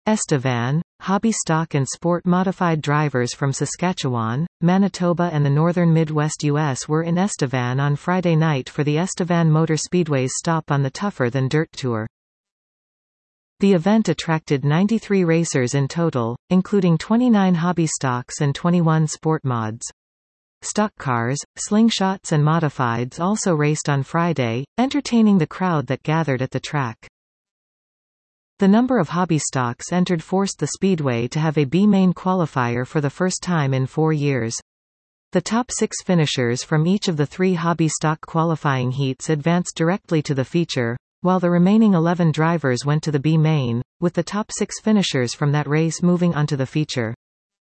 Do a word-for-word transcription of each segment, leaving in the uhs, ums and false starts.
Estevan, hobby stock and sport modified drivers from Saskatchewan, Manitoba and the northern Midwest U S were in Estevan on Friday night for the Estevan Motor Speedway's stop on the Tougher Than Dirt Tour. The event attracted ninety-three racers in total, including twenty-nine hobby stocks and twenty-one sport mods. Stock cars, slingshots and modifieds also raced on Friday, entertaining the crowd that gathered at the track. The number of hobby stocks entered forced the Speedway to have a B-main qualifier for the first time in four years. The top six finishers from each of the three hobby stock qualifying heats advanced directly to the feature, while the remaining eleven drivers went to the B-main, with the top six finishers from that race moving onto the feature.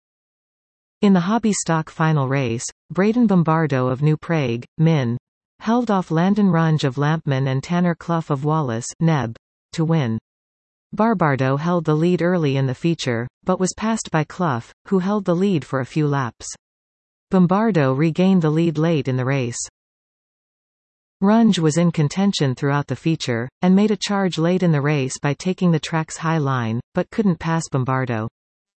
In the hobby stock final race, Braden Bombardo of New Prague, Min. held off Landon Runge of Lampman and Tanner Clough of Wallace, Neb. to win. Bombardo held the lead early in the feature, but was passed by Clough, who held the lead for a few laps. Bombardo regained the lead late in the race. Runge was in contention throughout the feature, and made a charge late in the race by taking the track's high line, but couldn't pass Bombardo.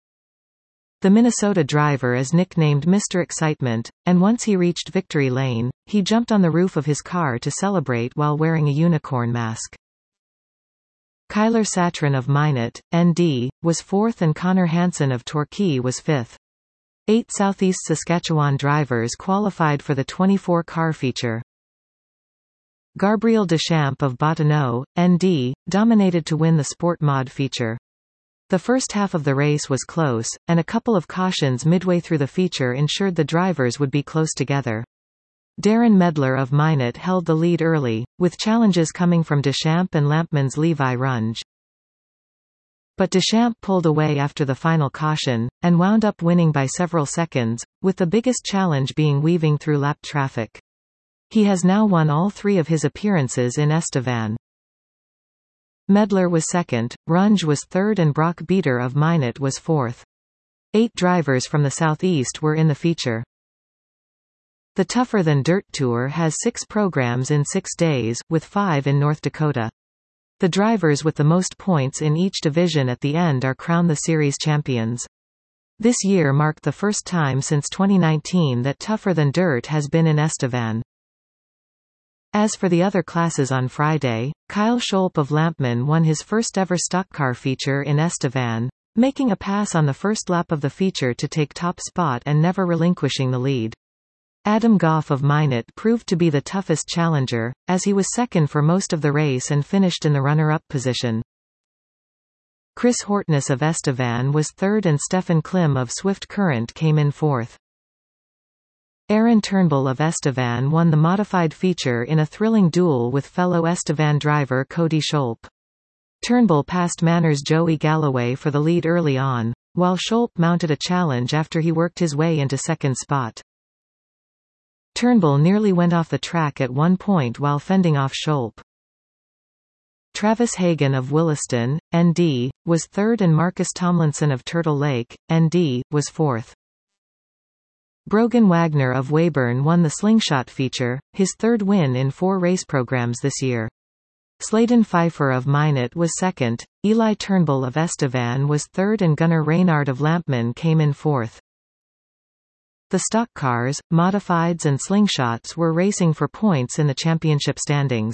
The Minnesota driver is nicknamed Mister Excitement, and once he reached victory lane, he jumped on the roof of his car to celebrate while wearing a unicorn mask. Kyler Satran of Minot, N D, was fourth and Connor Hansen of Torquay was fifth. Eight Southeast Saskatchewan drivers qualified for the twenty-four car feature. Gabriel Deschamps of Bottineau, N D, dominated to win the Sport Mod feature. The first half of the race was close, and a couple of cautions midway through the feature ensured the drivers would be close together. Darren Medler of Minot held the lead early, with challenges coming from Deschamps and Lampman's Levi Runge. But Deschamps pulled away after the final caution, and wound up winning by several seconds, with the biggest challenge being weaving through lap traffic. He has now won all three of his appearances in Estevan. Medler was second, Runge was third and Brock Beater of Minot was fourth. Eight drivers from the southeast were in the feature. The Tougher Than Dirt Tour has six programs in six days, with five in North Dakota. The drivers with the most points in each division at the end are crowned the series champions. This year marked the first time since twenty nineteen that Tougher Than Dirt has been in Estevan. As for the other classes on Friday, Kyle Scholp of Lampman won his first ever stock car feature in Estevan, making a pass on the first lap of the feature to take top spot and never relinquishing the lead. Adam Goff of Minot proved to be the toughest challenger, as he was second for most of the race and finished in the runner-up position. Chris Hortness of Estevan was third and Stefan Klim of Swift Current came in fourth. Aaron Turnbull of Estevan won the modified feature in a thrilling duel with fellow Estevan driver Cody Scholp. Turnbull passed Mannor's Joey Galloway for the lead early on, while Scholp mounted a challenge after he worked his way into second spot. Turnbull nearly went off the track at one point while fending off Scholp. Travis Hagan of Williston, N D, was third and Marcus Tomlinson of Turtle Lake, N D, was fourth. Brogan Wagner of Weyburn won the Slingshot feature, his third win in four race programs this year. Sladen Pfeiffer of Minot was second, Eli Turnbull of Estevan was third and Gunnar Reynard of Lampman came in fourth. The stock cars, modifieds and slingshots were racing for points in the championship standings.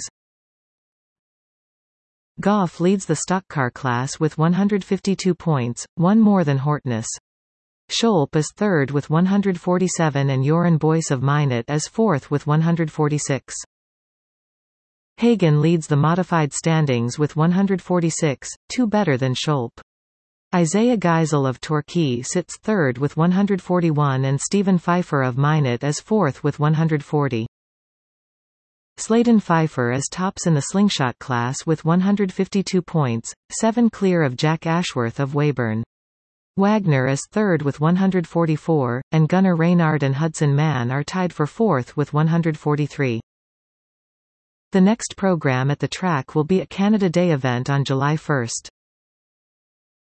Goff leads the stock car class with one hundred fifty-two points, one more than Hortness. Scholp is third with one hundred forty-seven and Joran Boyce of Minot is fourth with one hundred forty-six. Hagan leads the modified standings with one hundred forty-six, two better than Scholp. Isaiah Geisel of Torquay sits third with one hundred forty-one and Stephen Pfeiffer of Minot is fourth with one hundred forty. Sladen Pfeiffer is tops in the slingshot class with one hundred fifty-two points, seven clear of Jack Ashworth of Weyburn. Wagner is third with one hundred forty-four, and Gunnar Reynard and Hudson Mann are tied for fourth with one hundred forty-three. The next program at the track will be a Canada Day event on July first.